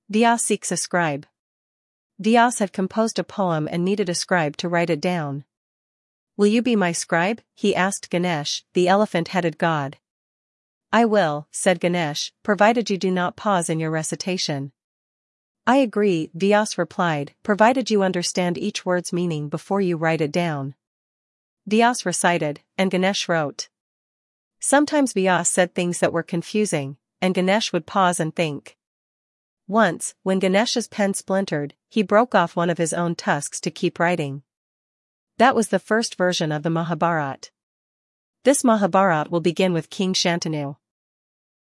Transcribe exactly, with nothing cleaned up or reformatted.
Vyas seeks a scribe. Vyas had composed a poem and needed a scribe to write it down. Will you be my scribe? He asked Ganesh, the elephant-headed god. I will, said Ganesh, provided you do not pause in your recitation. I agree, Vyas replied, provided you understand each word's meaning before you write it down. Vyas recited, and Ganesh wrote. Sometimes Vyas said things that were confusing, and Ganesh would pause and think. Once, when Ganesh's pen splintered, he broke off one of his own tusks to keep writing. That was the first version of the Mahabharata. This Mahabharata will begin with King Shantanu.